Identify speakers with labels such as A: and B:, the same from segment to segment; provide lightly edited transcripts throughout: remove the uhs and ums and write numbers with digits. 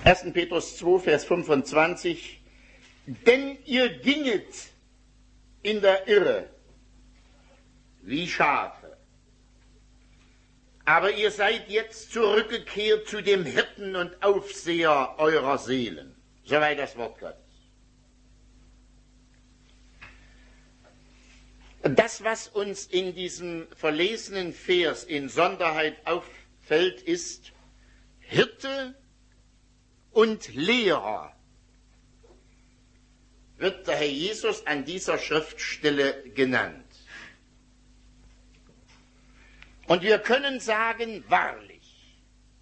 A: 1. Petrus 2, Vers 25, denn ihr ginget in der Irre wie Schafe, aber ihr seid jetzt zurückgekehrt zu dem Hirten und Aufseher eurer Seelen. Soweit das Wort Gottes. Das, was uns in diesem verlesenen Vers in Sonderheit auffällt, ist Hirte und Lehrer, wird der Herr Jesus an dieser Schriftstelle genannt. Und wir können sagen, wahrlich,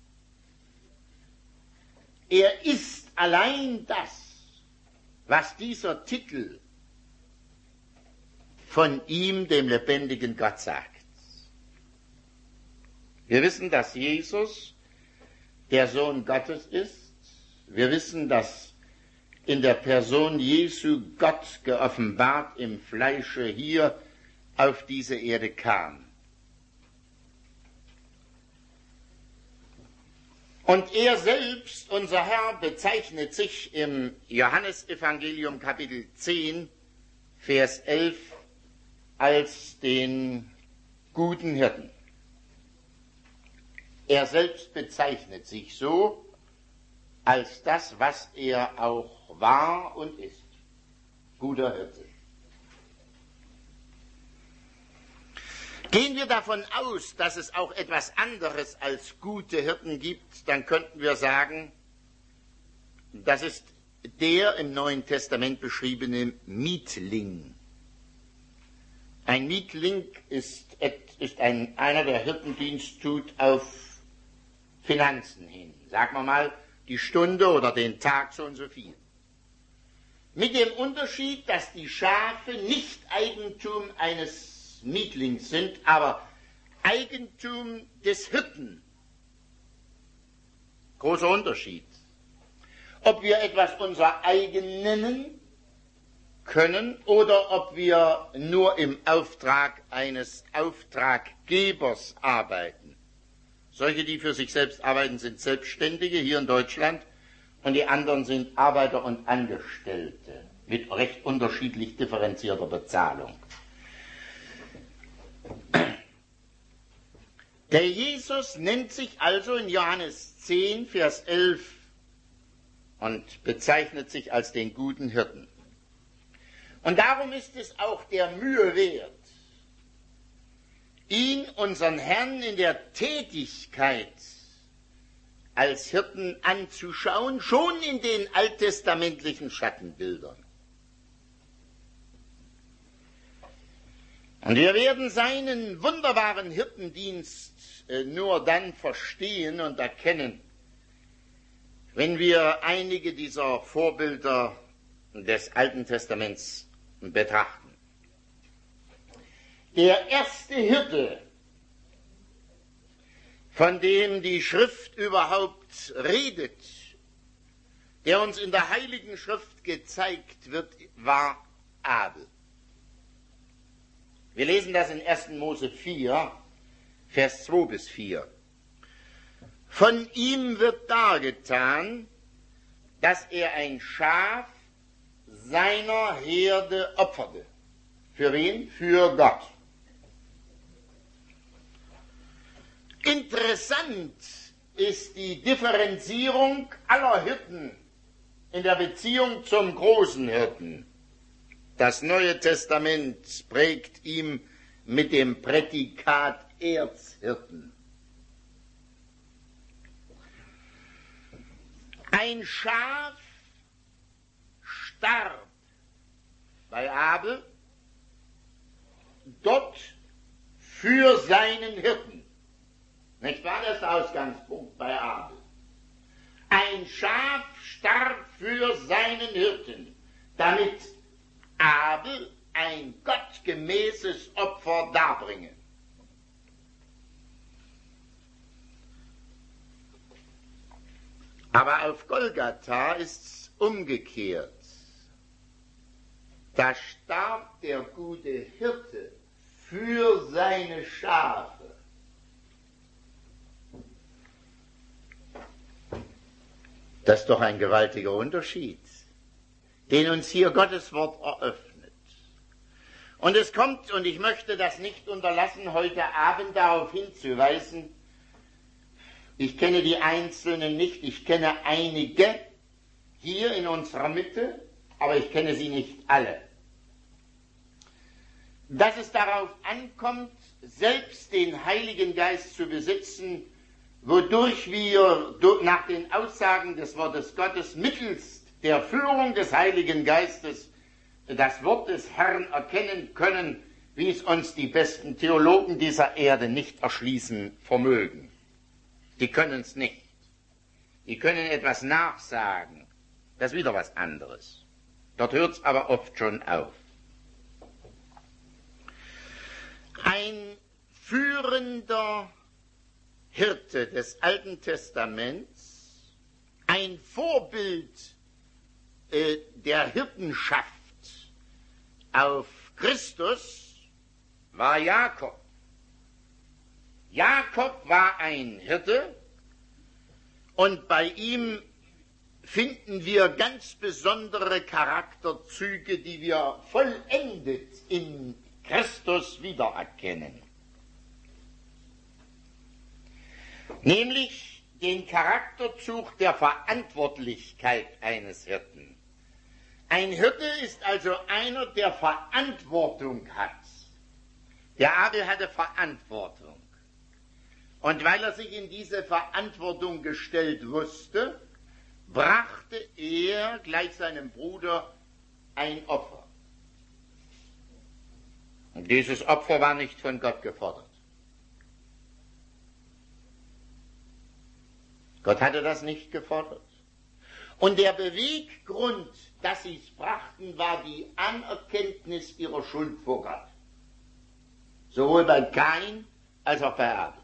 A: er ist allein das, was dieser Titel von ihm, dem lebendigen Gott, sagt. Wir wissen, dass Jesus der Sohn Gottes ist. Wir wissen, dass in der Person Jesu Gott geoffenbart im Fleische hier auf diese Erde kam. Und er selbst, unser Herr, bezeichnet sich im Johannesevangelium Kapitel 10, Vers 11 als den guten Hirten. Er selbst bezeichnet sich so als das, was er auch war und ist, guter Hirte. Gehen wir davon aus, dass es auch etwas anderes als gute Hirten gibt, dann könnten wir sagen, das ist der im Neuen Testament beschriebene Mietling. Ein Mietling ist einer, der Hirtendienst tut auf Finanzen hin. Sagen wir mal, die Stunde oder den Tag so und so viel. Mit dem Unterschied, dass die Schafe nicht Eigentum eines Mietlings sind, aber Eigentum des Hirten. Großer Unterschied. Ob wir etwas unser eigen nennen können oder ob wir nur im Auftrag eines Auftraggebers arbeiten. Solche, die für sich selbst arbeiten, sind Selbstständige hier in Deutschland und die anderen sind Arbeiter und Angestellte mit recht unterschiedlich differenzierter Bezahlung. Der Jesus nennt sich also in Johannes 10, Vers 11 und bezeichnet sich als den guten Hirten. Und darum ist es auch der Mühe wert, ihn, unseren Herrn, in der Tätigkeit als Hirten anzuschauen, schon in den alttestamentlichen Schattenbildern. Und wir werden seinen wunderbaren Hirtendienst nur dann verstehen und erkennen, wenn wir einige dieser Vorbilder des Alten Testaments betrachten. Der erste Hirte, von dem die Schrift überhaupt redet, der uns in der Heiligen Schrift gezeigt wird, war Abel. Wir lesen das in 1. Mose 4, Vers 2 bis 4. Von ihm wird dargetan, dass er ein Schaf seiner Herde opferte. Für wen? Für Gott. Interessant ist die Differenzierung aller Hirten in der Beziehung zum großen Hirten. Das Neue Testament prägt ihm mit dem Prädikat Erzhirten. Ein Schaf starb bei Abel, dort für seinen Hirten. Nicht wahr? Das ist der Ausgangspunkt bei Abel. Ein Schaf starb für seinen Hirten, damit Abel ein gottgemäßes Opfer darbringe. Aber auf Golgatha ist's umgekehrt. Da starb der gute Hirte für seine Schafe. Das ist doch ein gewaltiger Unterschied, den uns hier Gottes Wort eröffnet. Und es kommt, und ich möchte das nicht unterlassen, heute Abend darauf hinzuweisen, ich kenne die Einzelnen nicht, ich kenne einige hier in unserer Mitte, aber ich kenne sie nicht alle. Dass es darauf ankommt, selbst den Heiligen Geist zu besitzen, wodurch wir nach den Aussagen des Wortes Gottes mittels der Führung des Heiligen Geistes das Wort des Herrn erkennen können, wie es uns die besten Theologen dieser Erde nicht erschließen vermögen. Die können es nicht. Die können etwas nachsagen. Das ist wieder was anderes. Dort hört es aber oft schon auf. Ein führender Hirte des Alten Testaments, ein Vorbild der Hirtenschaft auf Christus, war Jakob. Jakob war ein Hirte und bei ihm finden wir ganz besondere Charakterzüge, die wir vollendet in Christus wiedererkennen. Nämlich den Charakterzug der Verantwortlichkeit eines Hirten. Ein Hirte ist also einer, der Verantwortung hat. Der Abel hatte Verantwortung. Und weil er sich in diese Verantwortung gestellt wusste, brachte er gleich seinem Bruder ein Opfer. Und dieses Opfer war nicht von Gott gefordert. Gott hatte das nicht gefordert. Und der Beweggrund, dass sie es brachten, war die Anerkenntnis ihrer Schuld vor Gott. Sowohl bei Kain als auch bei Abel.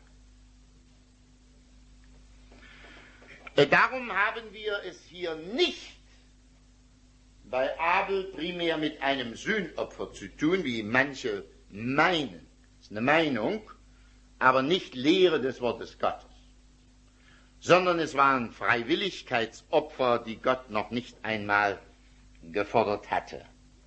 A: Darum haben wir es hier nicht bei Abel primär mit einem Sühnopfer zu tun, wie manche meinen. Das ist eine Meinung, aber nicht Lehre des Wortes Gottes. Sondern es waren Freiwilligkeitsopfer, die Gott noch nicht einmal gefordert hatte.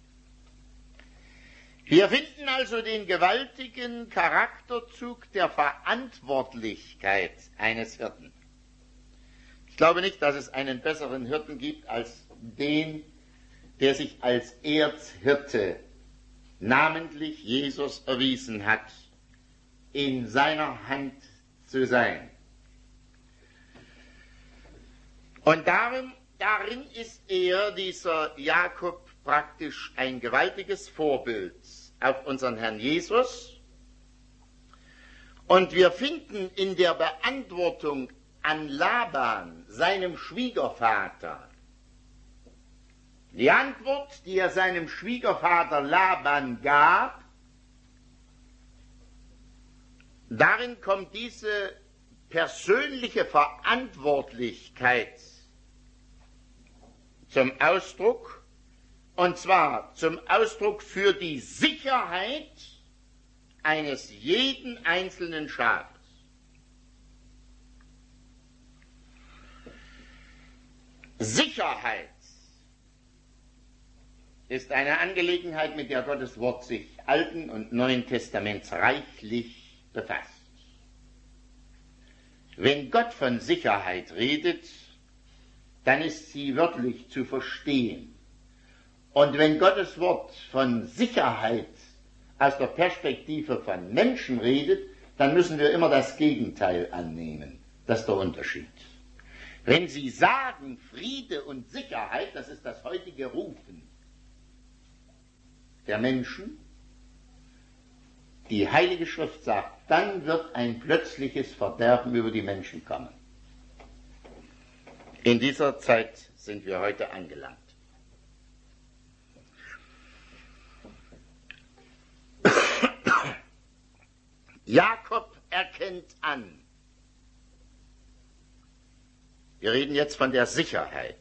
A: Wir finden also den gewaltigen Charakterzug der Verantwortlichkeit eines Hirten. Ich glaube nicht, dass es einen besseren Hirten gibt als den, der sich als Erzhirte, namentlich Jesus, erwiesen hat, in seiner Hand zu sein. Und darin ist dieser Jakob, praktisch ein gewaltiges Vorbild auf unseren Herrn Jesus. Und wir finden in der Beantwortung an Laban, seinem Schwiegervater, die Antwort, die er seinem Schwiegervater Laban gab, darin kommt diese persönliche Verantwortlichkeit zum Ausdruck, und zwar zum Ausdruck für die Sicherheit eines jeden einzelnen Schafes. Sicherheit ist eine Angelegenheit, mit der Gottes Wort sich Alten und Neuen Testaments reichlich befasst. Wenn Gott von Sicherheit redet, dann ist sie wörtlich zu verstehen. Und wenn Gottes Wort von Sicherheit aus der Perspektive von Menschen redet, dann müssen wir immer das Gegenteil annehmen. Das ist der Unterschied. Wenn Sie sagen Friede und Sicherheit, das ist das heutige Rufen der Menschen, die Heilige Schrift sagt, dann wird ein plötzliches Verderben über die Menschen kommen. In dieser Zeit sind wir heute angelangt. Jakob erkennt an. Wir reden jetzt von der Sicherheit,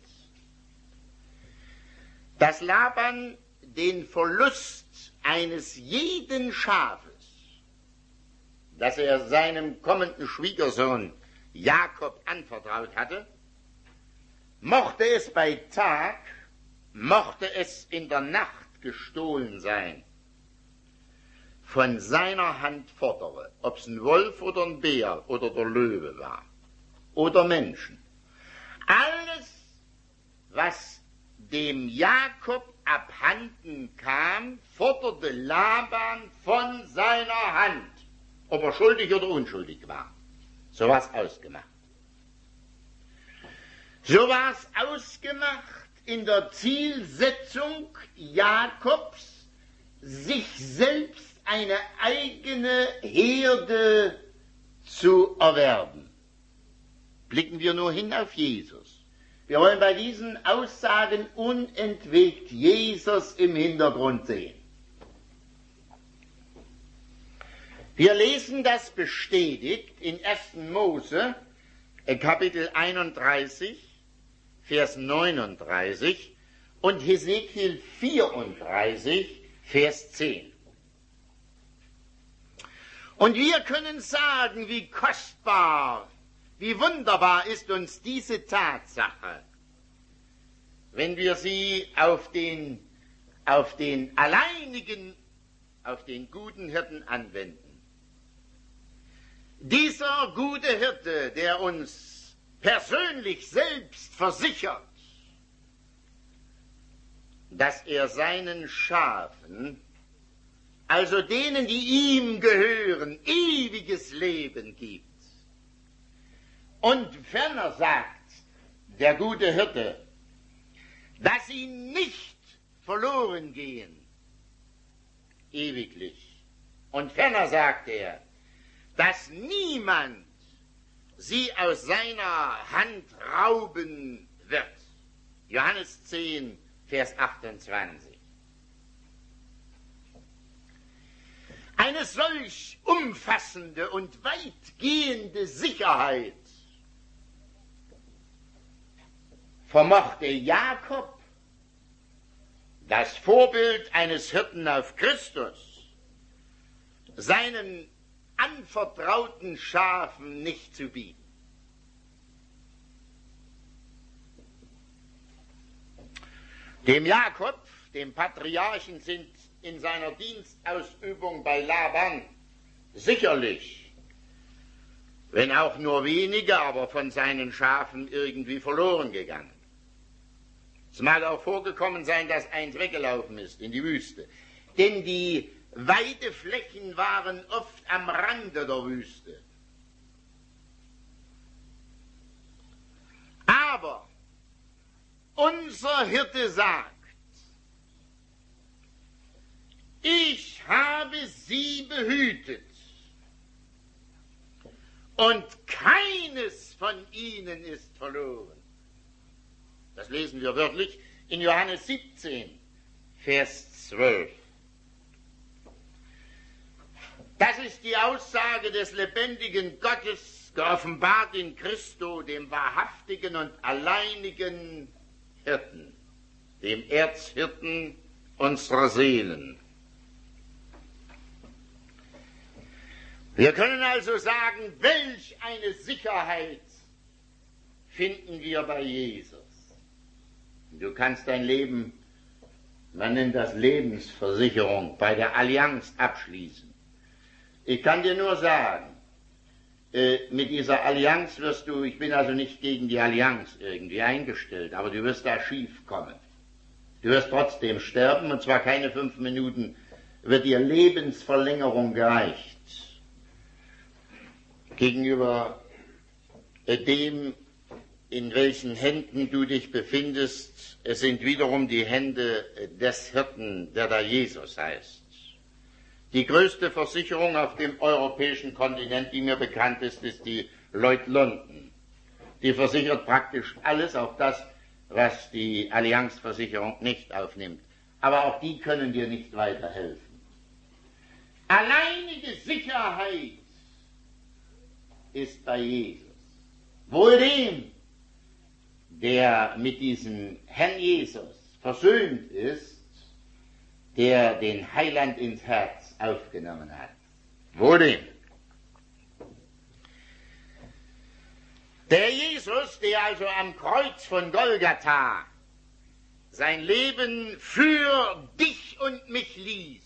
A: dass Laban den Verlust eines jeden Schafes, das er seinem kommenden Schwiegersohn Jakob anvertraut hatte, Mochte es bei Tag, mochte es in der Nacht gestohlen sein, von seiner Hand fordere, ob es ein Wolf oder ein Bär oder der Löwe war oder Menschen. Alles, was dem Jakob abhanden kam, forderte Laban von seiner Hand, ob er schuldig oder unschuldig war. So war es ausgemacht. So war es ausgemacht in der Zielsetzung Jakobs, sich selbst eine eigene Herde zu erwerben. Blicken wir nur hin auf Jesus. Wir wollen bei diesen Aussagen unentwegt Jesus im Hintergrund sehen. Wir lesen das bestätigt in 1. Mose, Kapitel 31, Vers 39 und Hesekiel 34, Vers 10. Und wir können sagen, wie kostbar, wie wunderbar ist uns diese Tatsache, wenn wir sie auf den alleinigen, auf den guten Hirten anwenden. Dieser gute Hirte, der uns persönlich selbst versichert, dass er seinen Schafen, also denen, die ihm gehören, ewiges Leben gibt. Und ferner sagt der gute Hirte, dass sie nicht verloren gehen, ewiglich. Und ferner sagt er, dass niemand sie aus seiner Hand rauben wird. Johannes 10, Vers 28. Eine solch umfassende und weitgehende Sicherheit vermochte Jakob, das Vorbild eines Hirten auf Christus, seinen anvertrauten Schafen nicht zu bieten. Dem Jakob, dem Patriarchen, sind in seiner Dienstausübung bei Laban sicherlich, wenn auch nur wenige, aber von seinen Schafen irgendwie verloren gegangen. Es mag auch vorgekommen sein, dass eins weggelaufen ist in die Wüste. Denn die Weideflächen waren oft am Rande der Wüste. Aber unser Hirte sagt, ich habe sie behütet und keines von ihnen ist verloren. Das lesen wir wörtlich in Johannes 17, Vers 12. Das ist die Aussage des lebendigen Gottes, geoffenbart in Christo, dem wahrhaftigen und alleinigen Hirten, dem Erzhirten unserer Seelen. Wir können also sagen, welch eine Sicherheit finden wir bei Jesus. Du kannst dein Leben, man nennt das Lebensversicherung, bei der Allianz abschließen. Ich kann dir nur sagen, mit dieser Allianz wirst du, ich bin also nicht gegen die Allianz irgendwie eingestellt, aber du wirst da schief kommen. Du wirst trotzdem sterben, und zwar keine 5 Minuten wird dir Lebensverlängerung gereicht. Gegenüber dem, in welchen Händen du dich befindest, es sind wiederum die Hände des Hirten, der da Jesus heißt. Die größte Versicherung auf dem europäischen Kontinent, die mir bekannt ist, ist die Lloyd London. Die versichert praktisch alles, auch das, was die Allianzversicherung nicht aufnimmt. Aber auch die können dir nicht weiterhelfen. Alleinige Sicherheit ist bei Jesus. Wohl dem, der mit diesem Herrn Jesus versöhnt ist, der den Heiland ins Herz aufgenommen hat. Wohl dem. Der Jesus, der also am Kreuz von Golgatha sein Leben für dich und mich ließ,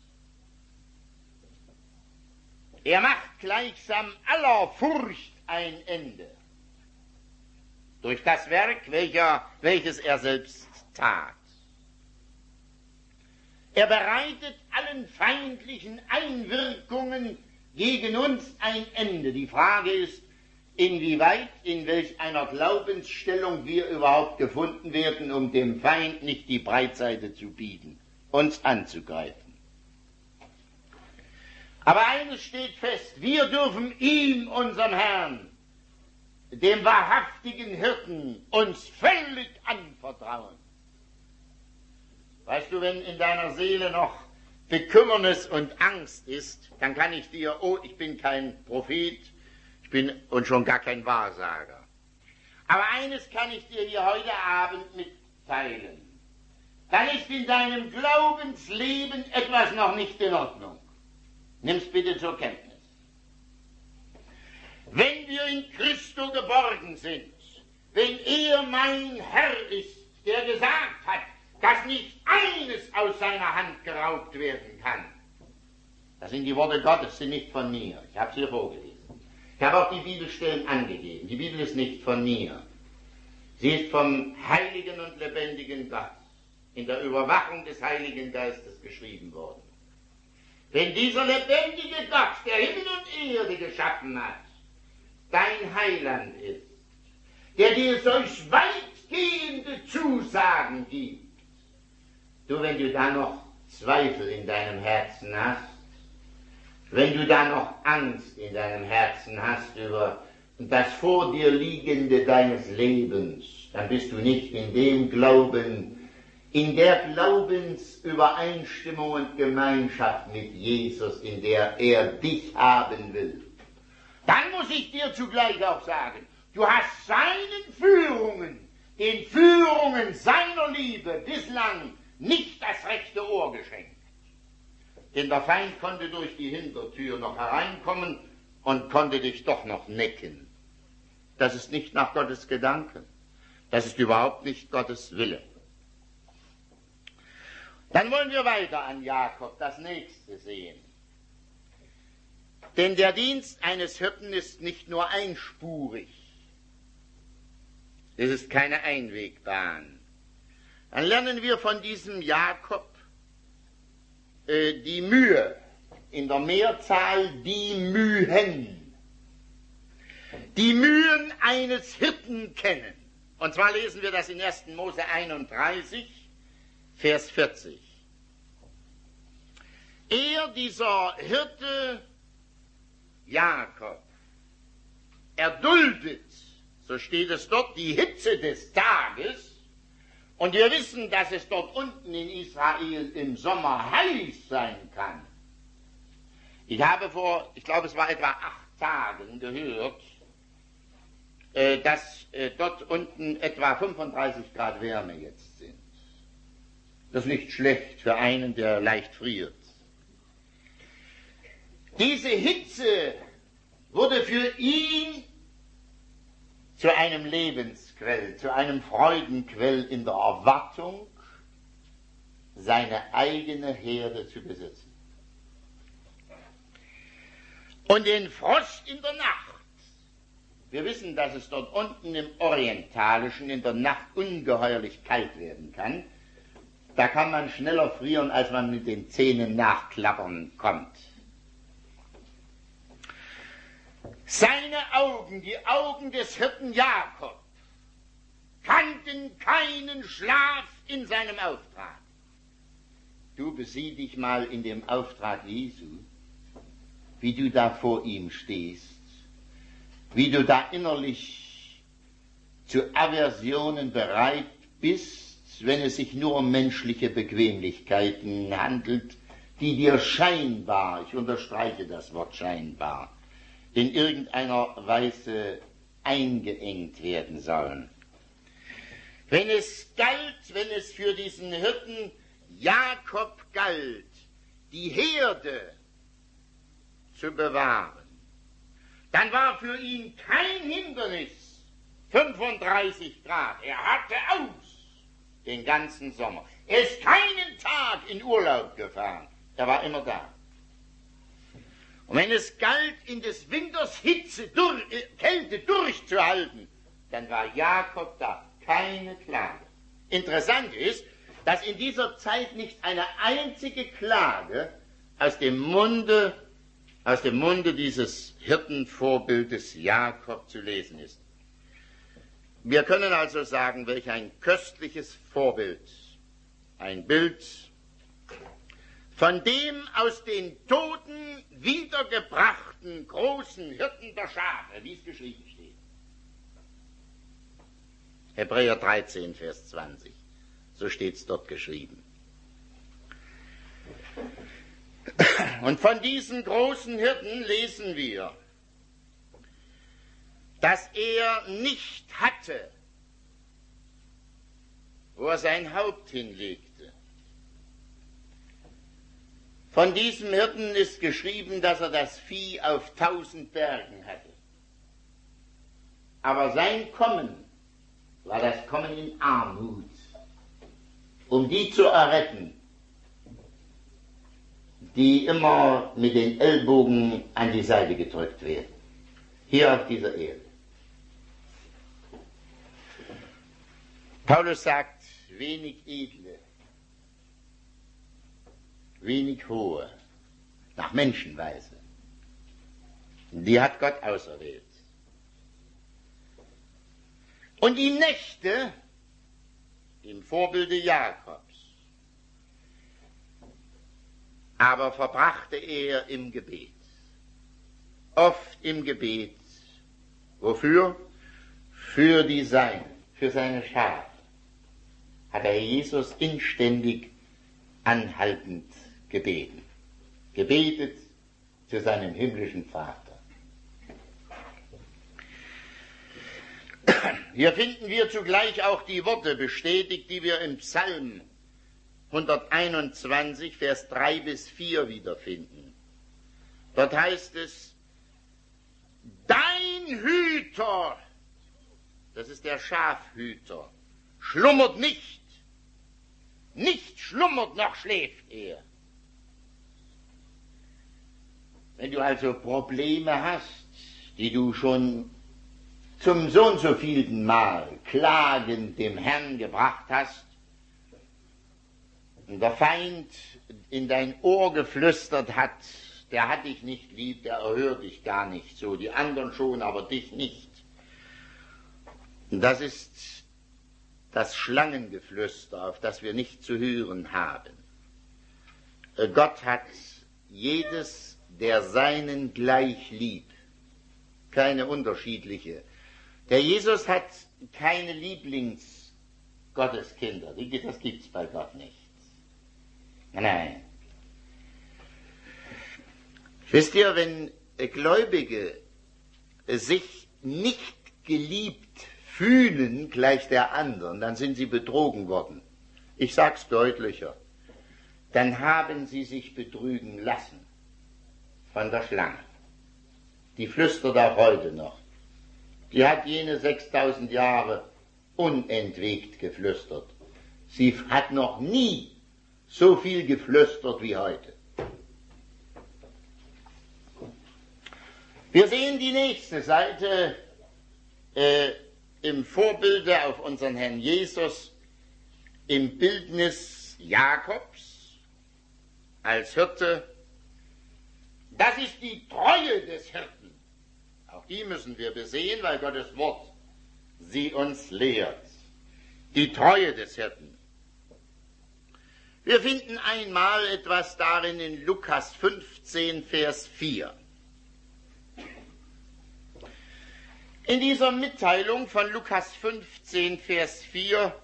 A: er macht gleichsam aller Furcht ein Ende durch das Werk, welches er selbst tat. Er bereitet allen feindlichen Einwirkungen gegen uns ein Ende. Die Frage ist, inwieweit, in welch einer Glaubensstellung wir überhaupt gefunden werden, um dem Feind nicht die Breitseite zu bieten, uns anzugreifen. Aber eines steht fest, wir dürfen ihm, unserem Herrn, dem wahrhaftigen Hirten, uns völlig anvertrauen. Weißt du, wenn in deiner Seele noch Bekümmernis und Angst ist, dann kann ich dir, ich bin kein Prophet, ich bin und schon gar kein Wahrsager. Aber eines kann ich dir hier heute Abend mitteilen. Dann ist in deinem Glaubensleben etwas noch nicht in Ordnung. Nimm's bitte zur Kenntnis. Wenn wir in Christo geborgen sind, wenn er mein Herr ist, der gesagt hat, dass nicht eines aus seiner Hand geraubt werden kann. Das sind die Worte Gottes, sind nicht von mir. Ich habe sie hier vorgelesen. Ich habe auch die Bibelstellen angegeben. Die Bibel ist nicht von mir. Sie ist vom heiligen und lebendigen Gott in der Überwachung des Heiligen Geistes geschrieben worden. Wenn dieser lebendige Gott, der Himmel und Erde geschaffen hat, dein Heiland ist, der dir solch weitgehende Zusagen gibt, du, wenn du da noch Zweifel in deinem Herzen hast, wenn du da noch Angst in deinem Herzen hast über das vor dir liegende deines Lebens, dann bist du nicht in dem Glauben, in der Glaubensübereinstimmung und Gemeinschaft mit Jesus, in der er dich haben will. Dann muss ich dir zugleich auch sagen, du hast seinen Führungen, den Führungen seiner Liebe bislang nicht das rechte Ohr geschenkt. Denn der Feind konnte durch die Hintertür noch hereinkommen und konnte dich doch noch necken. Das ist nicht nach Gottes Gedanken. Das ist überhaupt nicht Gottes Wille. Dann wollen wir weiter an Jakob das nächste sehen. Denn der Dienst eines Hirten ist nicht nur einspurig. Es ist keine Einwegbahn. Dann lernen wir von diesem Jakob die Mühe, in der Mehrzahl die Mühen. Die Mühen eines Hirten kennen. Und zwar lesen wir das in 1. Mose 31, Vers 40. Dieser Hirte Jakob erduldet, so steht es dort, die Hitze des Tages. Und wir wissen, dass es dort unten in Israel im Sommer heiß sein kann. Ich habe ich glaube es war etwa 8 Tagen gehört, dass dort unten etwa 35 Grad Wärme jetzt sind. Das ist nicht schlecht für einen, der leicht friert. Diese Hitze wurde für ihn zu einem Lebensquell, zu einem Freudenquell in der Erwartung, seine eigene Herde zu besitzen. Und den Frost in der Nacht. Wir wissen, dass es dort unten im Orientalischen in der Nacht ungeheuerlich kalt werden kann. Da kann man schneller frieren, als man mit den Zähnen nachklappern kommt. Seine Augen, die Augen des Hirten Jakob, kannten keinen Schlaf in seinem Auftrag. Du besieh dich mal in dem Auftrag Jesu, wie du da vor ihm stehst, wie du da innerlich zu Aversionen bereit bist, wenn es sich nur um menschliche Bequemlichkeiten handelt, die dir scheinbar, ich unterstreiche das Wort scheinbar, in irgendeiner Weise eingeengt werden sollen. Wenn es für diesen Hirten Jakob galt, die Herde zu bewahren, dann war für ihn kein Hindernis, 35 Grad. Er hatte aus den ganzen Sommer. Er ist keinen Tag in Urlaub gefahren. Er war immer da. Und wenn es galt, in des Winters Kälte durchzuhalten, dann war Jakob da. Keine Klage. Interessant ist, dass in dieser Zeit nicht eine einzige Klage aus dem Munde dieses Hirtenvorbildes Jakob zu lesen ist. Wir können also sagen, welch ein köstliches Vorbild, ein Bild von dem aus den Toten wiedergebrachten großen Hirten der Schafe, wie es geschrieben steht. Hebräer 13, Vers 20, so steht es dort geschrieben. Und von diesen großen Hirten lesen wir, dass er nicht hatte, wo er sein Haupt hinlegte. Von diesem Hirten ist geschrieben, dass er das Vieh auf 1000 Bergen hatte. Aber sein Kommen war das Kommen in Armut, um die zu erretten, die immer mit den Ellbogen an die Seite gedrückt werden, hier auf dieser Erde. Paulus sagt, wenig Edle, wenig Hohe, nach Menschenweise, die hat Gott auserwählt. Und die Nächte im Vorbilde Jakobs aber verbrachte er im Gebet. Oft im Gebet. Wofür? Für die Seinen, für seine Schafe. Hat er Jesus inständig anhaltend gebeten. Gebetet zu seinem himmlischen Vater. Hier finden wir zugleich auch die Worte bestätigt, die wir im Psalm 121, Vers 3 bis 4 wiederfinden. Dort heißt es, dein Hüter, das ist der Schafhüter, schlummert nicht, nicht schlummert noch schläft er. Wenn du also Probleme hast, die du schon zum so und so vielten Mal klagend dem Herrn gebracht hast, und der Feind in dein Ohr geflüstert hat, der hat dich nicht lieb, der erhört dich gar nicht so, die anderen schon, aber dich nicht. Und das ist das Schlangengeflüster, auf das wir nicht zu hören haben. Gott hat jedes der Seinen gleich lieb, keine unterschiedliche. Der Jesus hat keine Lieblingsgotteskinder, das gibt's bei Gott nicht. Nein. Wisst ihr, wenn Gläubige sich nicht geliebt fühlen gleich der anderen, dann sind sie betrogen worden. Ich sag's deutlicher. Dann haben sie sich betrügen lassen von der Schlange. Die flüstert auch heute noch. Die hat jene 6000 Jahre unentwegt geflüstert. Sie hat noch nie so viel geflüstert wie heute. Wir sehen die nächste Seite im Vorbilde auf unseren Herrn Jesus, im Bildnis Jakobs als Hirte. Das ist die Treue des Hirten. Auch die müssen wir besehen, weil Gottes Wort sie uns lehrt. Die Treue des Hirten. Wir finden einmal etwas darin in Lukas 15, Vers 4. In dieser Mitteilung von Lukas 15, Vers 4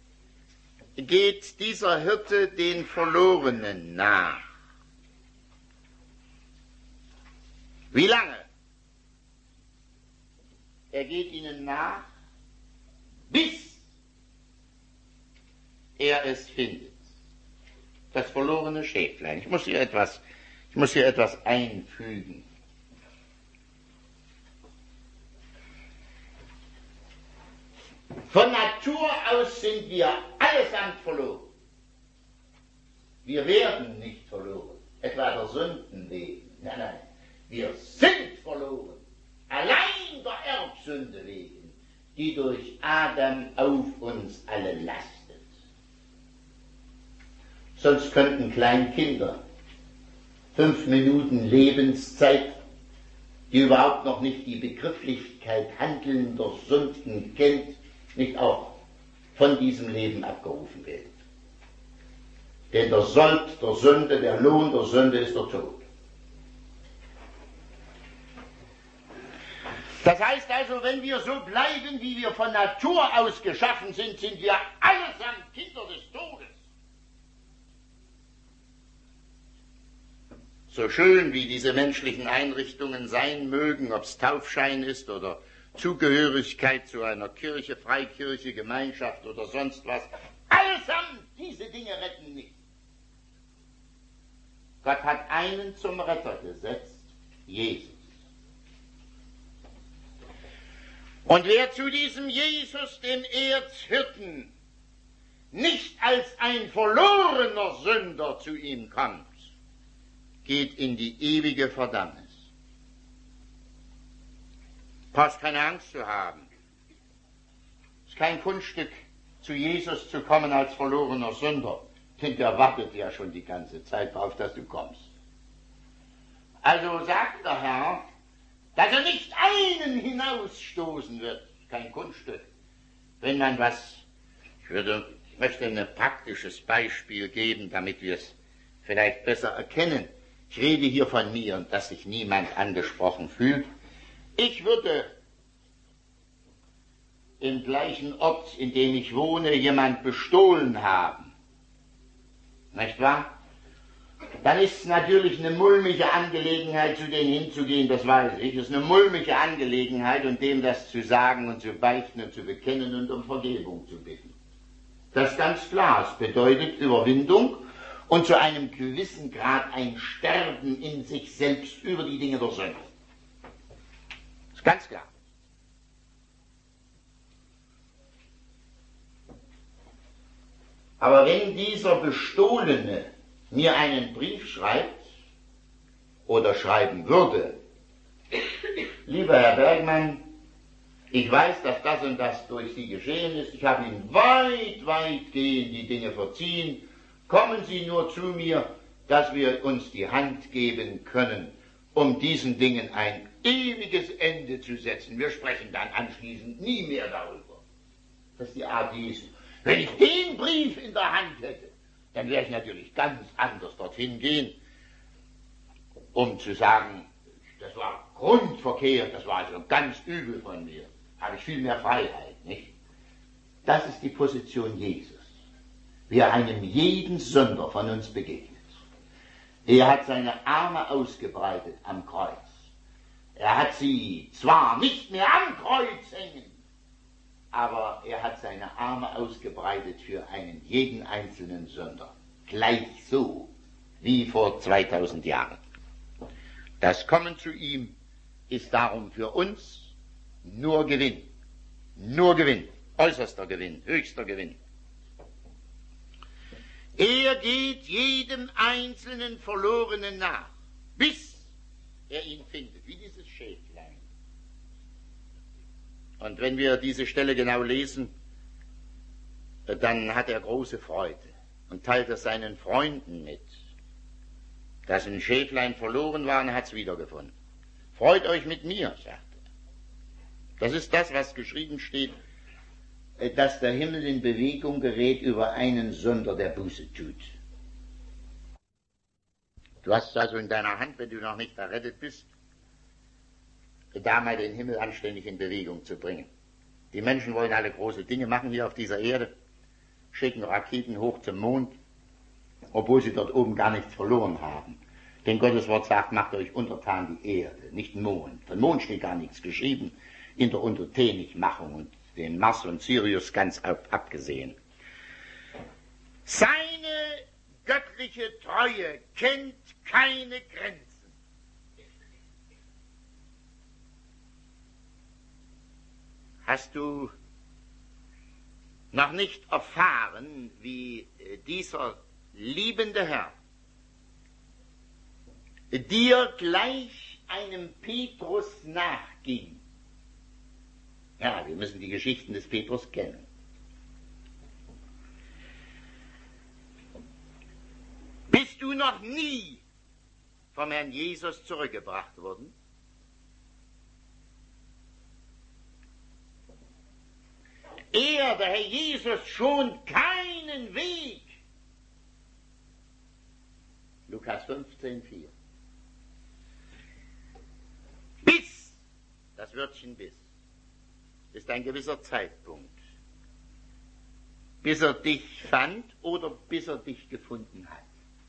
A: geht dieser Hirte den Verlorenen nach. Wie lange? Er geht ihnen nach, bis er es findet. Das verlorene Schäflein. Ich muss hier etwas einfügen. Von Natur aus sind wir allesamt verloren. Wir werden nicht verloren, etwa der Sünden wegen. Nein, nein, wir sind verloren, allein der Erbsünde wegen, die durch Adam auf uns alle lastet. Sonst könnten Kleinkinder 5 Minuten Lebenszeit, die überhaupt noch nicht die Begrifflichkeit handelnder Sünden kennt, nicht auch von diesem Leben abgerufen werden. Denn der Sold der Sünde, der Lohn der Sünde ist der Tod. Das heißt also, wenn wir so bleiben, wie wir von Natur aus geschaffen sind, sind wir allesamt Kinder des Todes. So schön wie diese menschlichen Einrichtungen sein mögen, ob es Taufschein ist oder Zugehörigkeit zu einer Kirche, Freikirche, Gemeinschaft oder sonst was, allesamt diese Dinge retten nicht. Gott hat einen zum Retter gesetzt, Jesus. Und wer zu diesem Jesus, dem Erzhirten, nicht als ein verlorener Sünder zu ihm kommt, geht in die ewige Verdammnis. Du brauchst keine Angst zu haben. Es ist kein Kunststück, zu Jesus zu kommen als verlorener Sünder, denn der wartet ja schon die ganze Zeit darauf, dass du kommst. Also sagt der Herr, dass er nicht einen hinausstoßen wird. Kein Kunststück. Wenn man ich möchte ein praktisches Beispiel geben, damit wir es vielleicht besser erkennen. Ich rede hier von mir und dass sich niemand angesprochen fühlt. Ich würde im gleichen Ort, in dem ich wohne, jemand bestohlen haben. Nicht wahr? Dann ist es natürlich eine mulmige Angelegenheit, zu denen hinzugehen, das weiß ich. Es ist eine mulmige Angelegenheit, und dem das zu sagen und zu beichten und zu bekennen und um Vergebung zu bitten. Das ist ganz klar. Es bedeutet Überwindung und zu einem gewissen Grad ein Sterben in sich selbst über die Dinge der Sünde. Das ist ganz klar. Aber wenn dieser Bestohlene mir einen Brief schreibt oder schreiben würde, lieber Herr Bergmann, ich weiß, dass das und das durch Sie geschehen ist, ich habe Ihnen weitgehend die Dinge verziehen, kommen Sie nur zu mir, dass wir uns die Hand geben können, um diesen Dingen ein ewiges Ende zu setzen. Wir sprechen dann anschließend nie mehr darüber. Das ist die Art Jesu. Wenn ich den Brief in der Hand hätte, dann werde ich natürlich ganz anders dorthin gehen, um zu sagen, das war grundverkehrt, das war also ganz übel von mir. Habe ich viel mehr Freiheit, nicht? Das ist die Position Jesus, wie er einem jeden Sünder von uns begegnet. Er hat seine Arme ausgebreitet am Kreuz. Er hat sie zwar nicht mehr am Kreuz hängen, aber er hat seine Arme ausgebreitet für einen jeden einzelnen Sünder. Gleich so wie vor 2000 Jahren. Das Kommen zu ihm ist darum für uns nur Gewinn. Nur Gewinn. Äußerster Gewinn. Höchster Gewinn. Er geht jedem einzelnen Verlorenen nach, bis er ihn findet, wie dieses Schäflein. Und wenn wir diese Stelle genau lesen, dann hat er große Freude und teilt es seinen Freunden mit, dass ein Schäflein verloren war und er hat es wiedergefunden. Freut euch mit mir, sagt er. Das ist das, was geschrieben steht, dass der Himmel in Bewegung gerät über einen Sünder, der Buße tut. Du hast es also in deiner Hand, wenn du noch nicht errettet bist, da mal den Himmel anständig in Bewegung zu bringen. Die Menschen wollen alle große Dinge machen hier auf dieser Erde, schicken Raketen hoch zum Mond, obwohl sie dort oben gar nichts verloren haben. Denn Gottes Wort sagt, macht euch untertan die Erde, nicht den Mond. Von Mond steht gar nichts geschrieben, in der Untertänigmachung und den Mars und Sirius ganz abgesehen. Seine göttliche Treue kennt keine Grenzen. Hast du noch nicht erfahren, wie dieser liebende Herr dir gleich einem Petrus nachging. Ja, wir müssen die Geschichten des Petrus kennen. Bist du noch nie vom Herrn Jesus zurückgebracht worden? Der Herr Jesus, schon keinen Weg. Lukas 15,4. Bis, das Wörtchen bis, ist ein gewisser Zeitpunkt. Bis er dich fand oder bis er dich gefunden hat.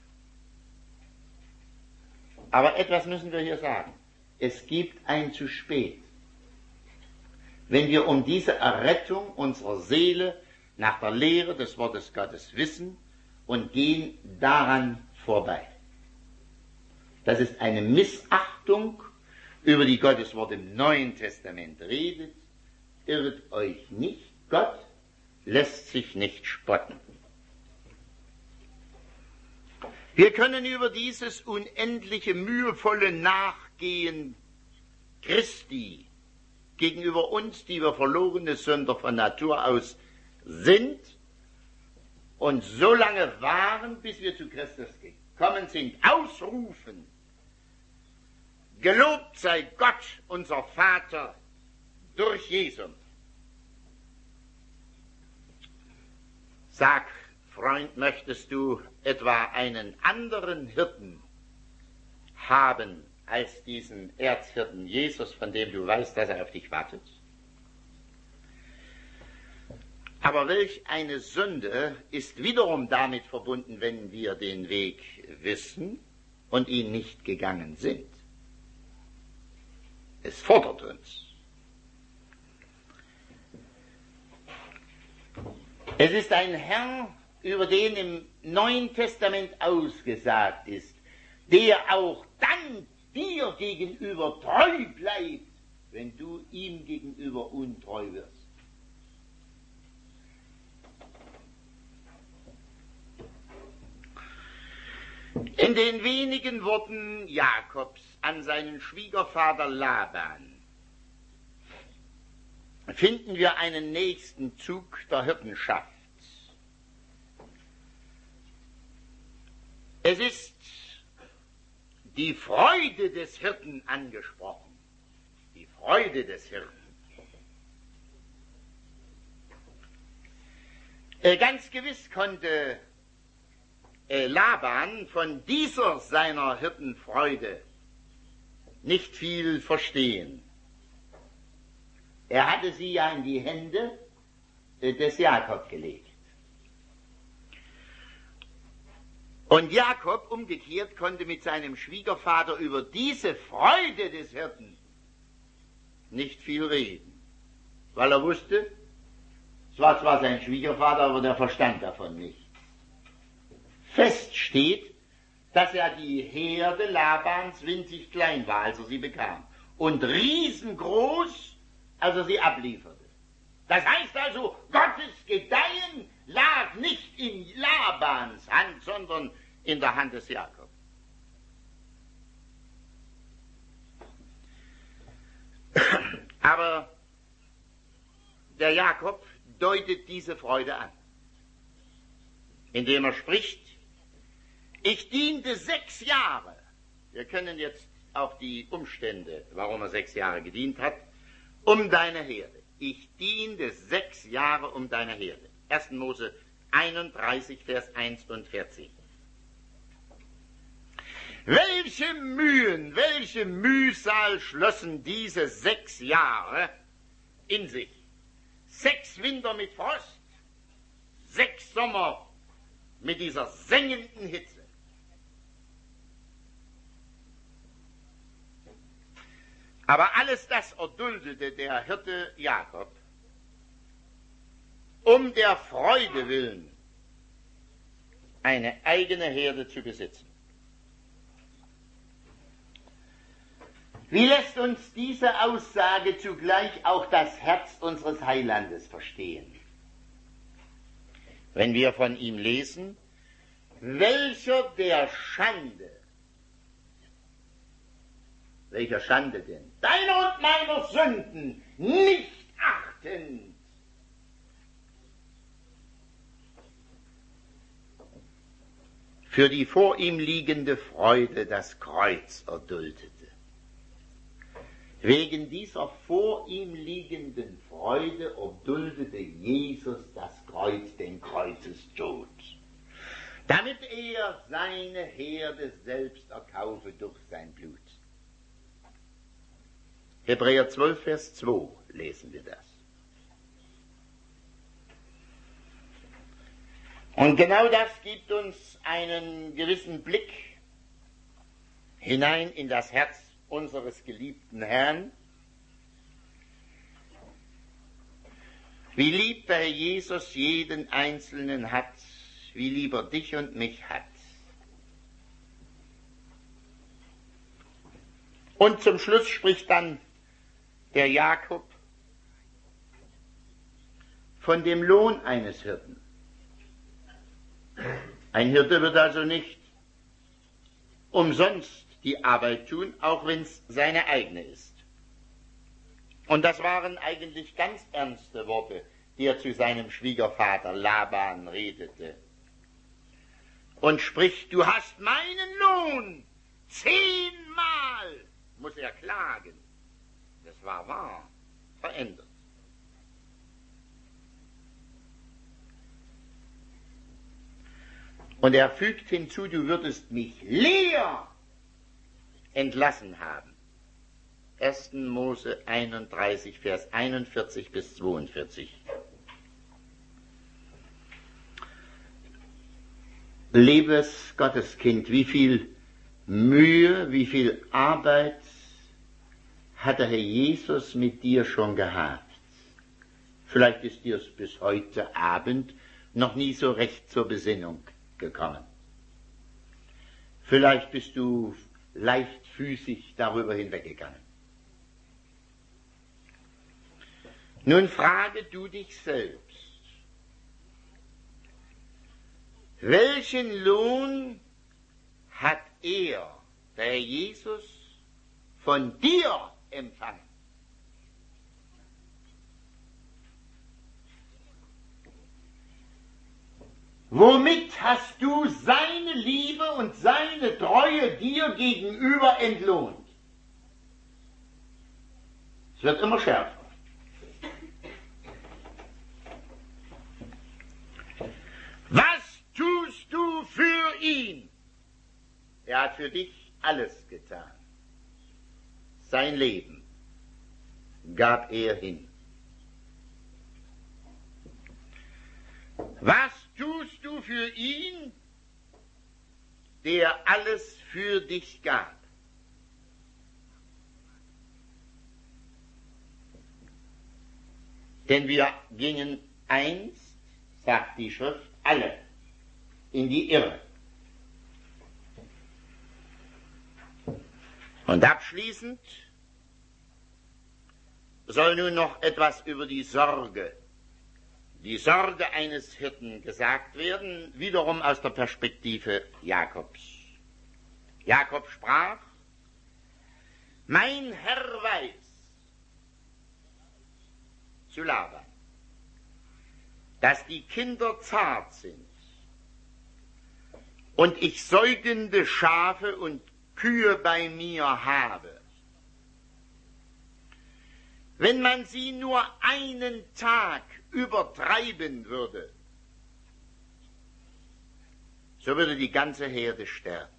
A: Aber etwas müssen wir hier sagen. Es gibt ein zu spät. Wenn wir um diese Errettung unserer Seele nach der Lehre des Wortes Gottes wissen und gehen daran vorbei. Das ist eine Missachtung, über die Gottes Wort im Neuen Testament redet. Irrt euch nicht, Gott lässt sich nicht spotten. Wir können über dieses unendliche, mühevolle Nachgehen Christi gegenüber uns, die wir verlorene Sünder von Natur aus sind, und so lange waren, bis wir zu Christus gekommen sind, ausrufen: Gelobt sei Gott, unser Vater, durch Jesum. Sag, Freund, möchtest du etwa einen anderen Hirten haben als diesen Erzhirten Jesus, von dem du weißt, dass er auf dich wartet? Aber welch eine Sünde ist wiederum damit verbunden, wenn wir den Weg wissen und ihn nicht gegangen sind. Es fordert uns. Es ist ein Herr, über den im Neuen Testament ausgesagt ist, der auch dann dir gegenüber treu bleibt, wenn du ihm gegenüber untreu wirst. In den wenigen Worten Jakobs an seinen Schwiegervater Laban finden wir einen nächsten Zug der Hirtenschaft. Es ist die Freude des Hirten angesprochen. Die Freude des Hirten. Ganz gewiss konnte Laban von dieser seiner Hirtenfreude nicht viel verstehen. Er hatte sie ja in die Hände des Jakob gelegt. Und Jakob umgekehrt konnte mit seinem Schwiegervater über diese Freude des Hirten nicht viel reden, weil er wusste, es war zwar sein Schwiegervater, aber der verstand davon nichts. Fest steht, dass er die Herde Labans winzig klein war, als er sie bekam, und riesengroß, als er sie ablieferte. Das heißt also, Gottes Gedeihen lag nicht in Labans Hand, sondern in der Hand des Jakob. Aber der Jakob deutet diese Freude an, indem er spricht: Ich diente 6 Jahre. Wir können jetzt auf die Umstände, warum er 6 Jahre gedient hat, um deine Herde. Ich diente 6 Jahre um deine Herde. 1. Mose 31, Vers 1 und 14. Welche Mühen, welche Mühsal schlossen diese 6 Jahre in sich? 6 Winter mit Frost, 6 Sommer mit dieser sengenden Hitze. Aber alles das erduldete der Hirte Jakob, um der Freude willen eine eigene Herde zu besitzen. Wie lässt uns diese Aussage zugleich auch das Herz unseres Heilandes verstehen? wenn wir von ihm lesen, welcher Schande denn, deiner und meiner Sünden nicht achtend, für die vor ihm liegende Freude das Kreuz erduldete. Wegen dieser vor ihm liegenden Freude erduldete Jesus das Kreuz, den Kreuzestod, damit er seine Herde selbst erkaufe durch sein Blut. Hebräer 12, Vers 2 lesen wir das. Und genau das gibt uns einen gewissen Blick hinein in das Herz unseres geliebten Herrn. Wie lieb der Herr Jesus jeden Einzelnen hat, wie lieb er dich und mich hat. Und zum Schluss spricht dann der Jakob von dem Lohn eines Hirten. Ein Hirte wird also nicht umsonst die Arbeit tun, auch wenn es seine eigene ist. Und das waren eigentlich ganz ernste Worte, die er zu seinem Schwiegervater Laban redete. Und spricht, du hast meinen Lohn 10-mal, muss er klagen. Das war wahr, verändert. Und er fügt hinzu, du würdest mich leer entlassen haben. 1. Mose 31, Vers 41 bis 42. Liebes Gotteskind, wie viel Mühe, wie viel Arbeit hat der Herr Jesus mit dir schon gehabt? Vielleicht ist dir es bis heute Abend noch nie so recht zur Besinnung gekommen. Vielleicht bist du leichtfüßig darüber hinweggegangen. Nun frage du dich selbst, welchen Lohn hat er, der Herr Jesus, von dir empfangen? Womit hast du seine Liebe und seine Treue dir gegenüber entlohnt? Es wird immer schärfer. Was tust du für ihn? Er hat für dich alles getan. Sein Leben gab er hin. Was tust du für ihn, der alles für dich gab? Denn wir gingen einst, sagt die Schrift, alle in die Irre. Und abschließend soll nun noch etwas über die Sorge eines Hirten gesagt werden, wiederum aus der Perspektive Jakobs. Jakob sprach, mein Herr weiß zu Laban, dass die Kinder zart sind und ich säugende Schafe und Kühe bei mir habe. Wenn man sie nur einen Tag übertreiben würde, so würde die ganze Herde sterben.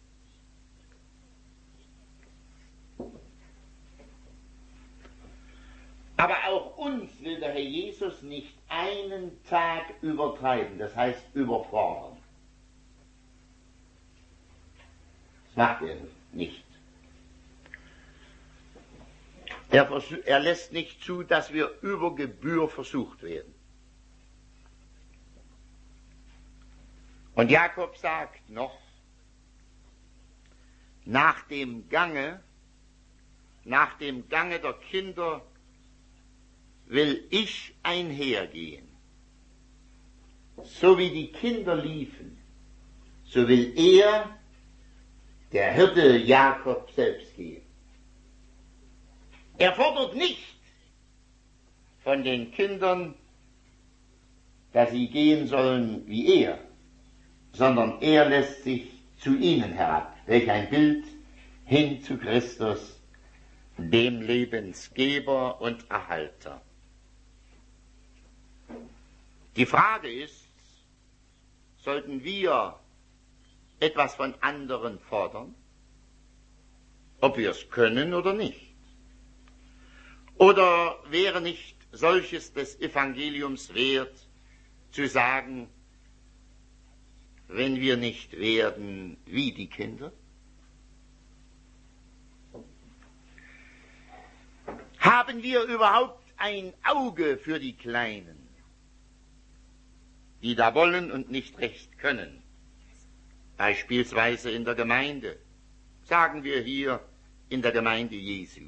A: Aber auch uns will der Herr Jesus nicht einen Tag übertreiben, das heißt überfordern. Das macht er nicht. Er lässt nicht zu, dass wir über Gebühr versucht werden. Und Jakob sagt noch, nach dem Gange der Kinder will ich einhergehen. so wie die Kinder liefen, so will er, der Hirte Jakob, selbst gehen. Er fordert nicht von den Kindern, dass sie gehen sollen wie er, sondern er lässt sich zu ihnen herab. Welch ein Bild hin zu Christus, dem Lebensgeber und Erhalter. Die Frage ist, sollten wir etwas von anderen fordern, ob wir es können oder nicht? Oder wäre nicht solches des Evangeliums wert, zu sagen, wenn wir nicht werden wie die Kinder? Haben wir überhaupt ein Auge für die Kleinen, die da wollen und nicht recht können? Beispielsweise in der Gemeinde, sagen wir hier in der Gemeinde Jesu.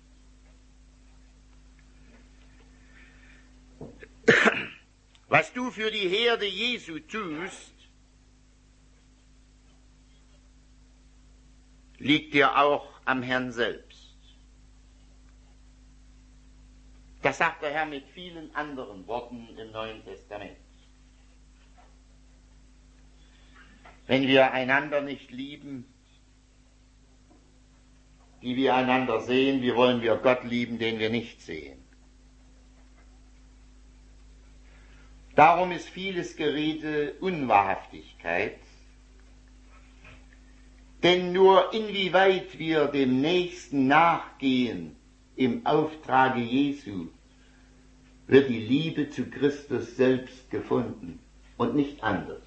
A: Was du für die Herde Jesu tust, liegt dir auch am Herrn selbst. Das sagt der Herr mit vielen anderen Worten im Neuen Testament. Wenn wir einander nicht lieben, die wir einander sehen, wie wollen wir Gott lieben, den wir nicht sehen? Darum ist vieles Gerede Unwahrhaftigkeit, denn nur inwieweit wir dem Nächsten nachgehen im Auftrage Jesu, wird die Liebe zu Christus selbst gefunden und nicht anders.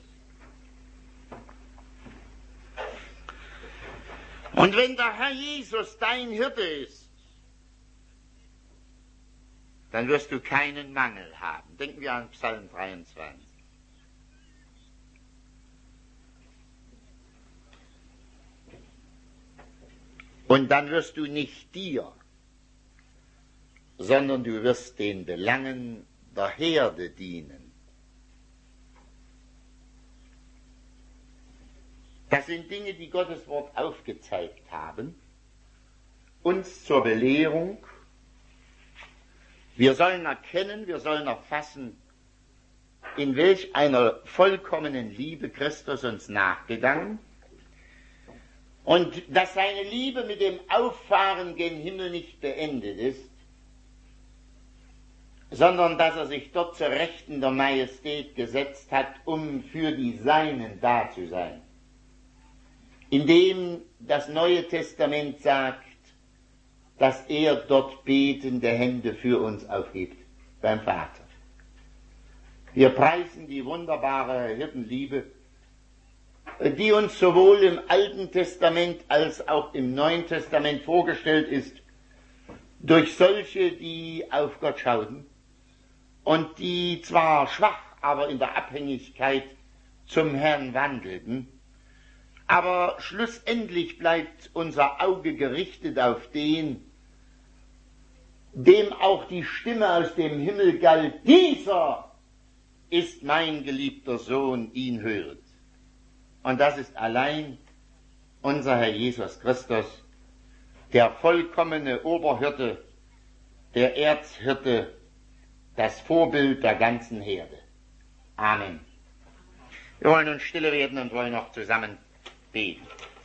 A: Und wenn der Herr Jesus dein Hirte ist, dann wirst du keinen Mangel haben. Denken wir an Psalm 23. Und dann wirst du nicht dir, sondern du wirst den Belangen der Herde dienen. Das sind Dinge, die Gottes Wort aufgezeigt haben, uns zur Belehrung. Wir sollen erkennen, wir sollen erfassen, in welch einer vollkommenen Liebe Christus uns nachgegangen und dass seine Liebe mit dem Auffahren gen Himmel nicht beendet ist, sondern dass er sich dort zur Rechten der Majestät gesetzt hat, um für die Seinen da zu sein. Indem das Neue Testament sagt, dass er dort betende Hände für uns aufhebt, beim Vater. Wir preisen die wunderbare Hirtenliebe, die uns sowohl im Alten Testament als auch im Neuen Testament vorgestellt ist, durch solche, die auf Gott schauten und die zwar schwach, aber in der Abhängigkeit zum Herrn wandelten, aber schlussendlich bleibt unser Auge gerichtet auf den, dem auch die Stimme aus dem Himmel galt, dieser ist mein geliebter Sohn, ihn höret. Und das ist allein unser Herr Jesus Christus, der vollkommene Oberhirte, der Erzhirte, das Vorbild der ganzen Herde. Amen. Wir wollen nun stille werden und wollen noch zusammen beten.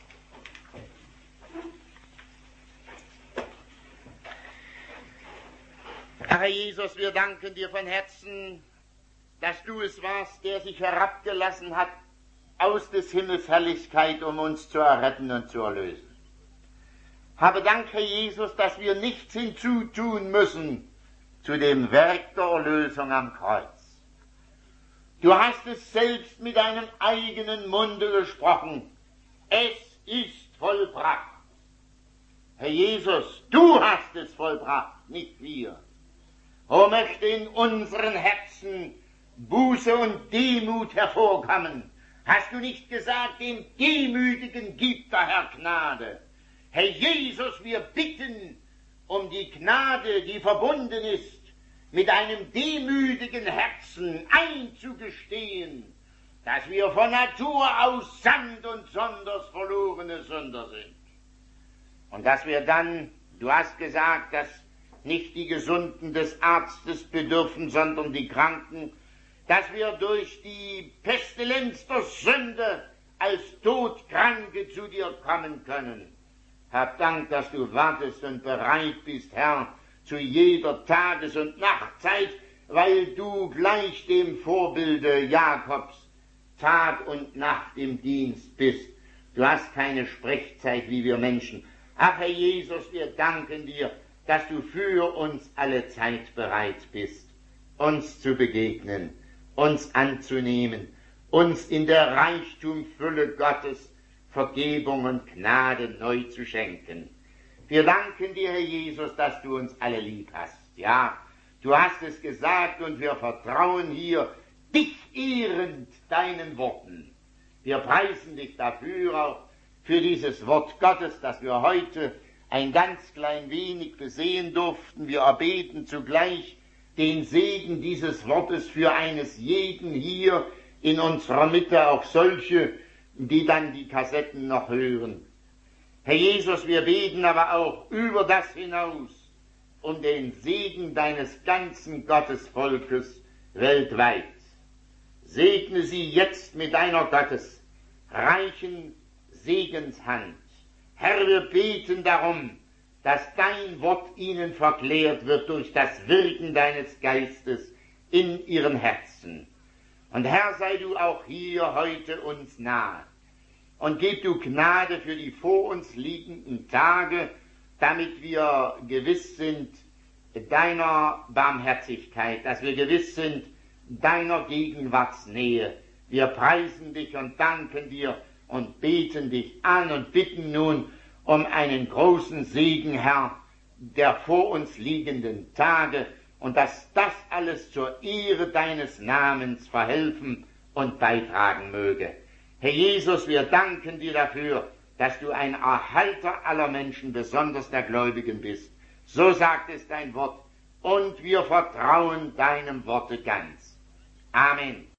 A: Herr Jesus, wir danken dir von Herzen, dass du es warst, der sich herabgelassen hat aus des Himmels Herrlichkeit, um uns zu erretten und zu erlösen. Habe Dank, Herr Jesus, dass wir nichts hinzutun müssen zu dem Werk der Erlösung am Kreuz. Du hast es selbst mit deinem eigenen Munde gesprochen. Es ist vollbracht. Herr Jesus, du hast es vollbracht, nicht wir. O möchte in unseren Herzen Buße und Demut hervorkommen. Hast du nicht gesagt, dem Demütigen gibt der Herr Gnade? Herr Jesus, wir bitten um die Gnade, die verbunden ist mit einem demütigen Herzen einzugestehen, dass wir von Natur aus Sand und Sonders verlorene Sünder sind. Und dass wir dann, du hast gesagt, dass nicht die Gesunden des Arztes bedürfen, sondern die Kranken, dass wir durch die Pestilenz der Sünde als Todkranke zu dir kommen können. Hab Dank, dass du wartest und bereit bist, Herr, zu jeder Tages- und Nachtzeit, weil du gleich dem Vorbilde Jakobs Tag und Nacht im Dienst bist. Du hast keine Sprechzeit wie wir Menschen. Ach, Herr Jesus, wir danken dir, dass du für uns alle Zeit bereit bist, uns zu begegnen, uns anzunehmen, uns in der Reichtumfülle Gottes Vergebung und Gnade neu zu schenken. Wir danken dir, Herr Jesus, dass du uns alle lieb hast. Ja, du hast es gesagt und wir vertrauen hier dich ehrend deinen Worten. Wir preisen dich dafür, auch für dieses Wort Gottes, das wir heute ein ganz klein wenig besehen durften. Wir erbeten zugleich den Segen dieses Wortes für eines jeden hier in unserer Mitte, auch solche, die dann die Kassetten noch hören. Herr Jesus, wir beten aber auch über das hinaus um den Segen deines ganzen Gottesvolkes weltweit. Segne sie jetzt mit deiner gottesreichen Segenshand. Herr, wir beten darum, dass dein Wort ihnen verklärt wird durch das Wirken deines Geistes in ihren Herzen. Und Herr, sei du auch hier heute uns nahe und gib du Gnade für die vor uns liegenden Tage, damit wir gewiss sind deiner Barmherzigkeit, dass wir gewiss sind deiner Gegenwartsnähe. Wir preisen dich und danken dir und beten dich an und bitten nun um einen großen Segen, Herr, der vor uns liegenden Tage, und dass das alles zur Ehre deines Namens verhelfen und beitragen möge. Herr Jesus, wir danken dir dafür, dass du ein Erhalter aller Menschen, besonders der Gläubigen bist. So sagt es dein Wort, und wir vertrauen deinem Worte ganz. Amen.